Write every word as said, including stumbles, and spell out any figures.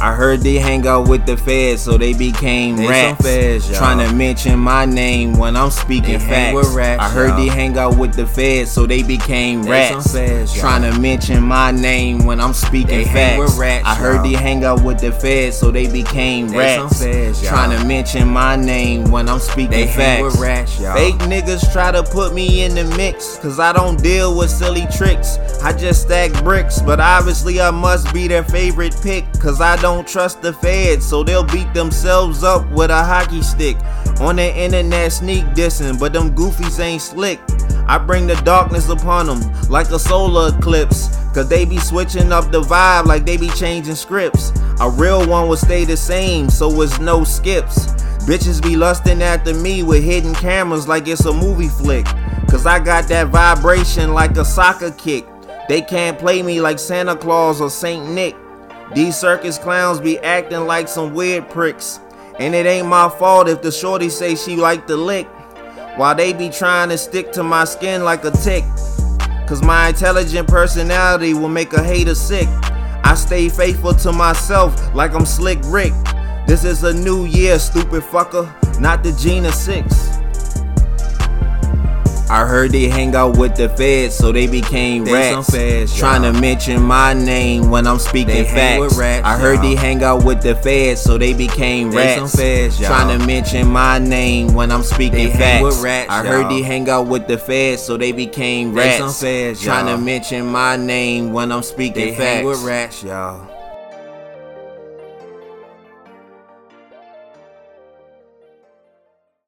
I heard they hang out with the feds, so they became They rats. some feds, y'all. Trying to mention my name when I'm speaking They hang facts. with rats, I heard y'all. they hang out with the feds, so they became They rats. some feds, y'all. Trying to mention my name when I'm speaking They facts. hang with rats, I heard y'all. they hang out with the feds, so they became They rats. some feds, y'all. Trying to mention my name when I'm speaking They hang facts. with rats, y'all. Fake niggas try to put me in the mix, cause I don't deal with silly tricks. I just stack bricks, but obviously I must be their favorite pick, cause I don't trust the feds, so they'll beat themselves up with a hockey stick. On the internet sneak dissing, but them goofies ain't slick. I bring the darkness upon them like a solar eclipse, cause they be switching up the vibe like they be changing scripts. A real one will stay the same, so it's no skips. Bitches be lusting after me with hidden cameras like it's a movie flick, cause I got that vibration like a soccer kick. They can't play me like Santa Claus or Saint Nick. These circus clowns be acting like some weird pricks, and it ain't my fault if the shorty say she like the lick, while they be trying to stick to my skin like a tick, cause my intelligent personality will make a hater sick. I stay faithful to myself like I'm Slick Rick. This is a new year, stupid fucker, not the Gina six. I heard they hang out with the feds, so they became They rats. some feds, Trying to y'all. mention my name when I'm speaking They hang facts. with rats, I heard y'all. they hang out with the feds, so they became They rats. some feds, y'all. Trying to mention my name when I'm speaking They facts. hang with rats, I heard y'all. they hang out with the feds, so they became They rats. some feds, Trying to y'all. mention my name when I'm speaking They facts. hang with rats, y'all.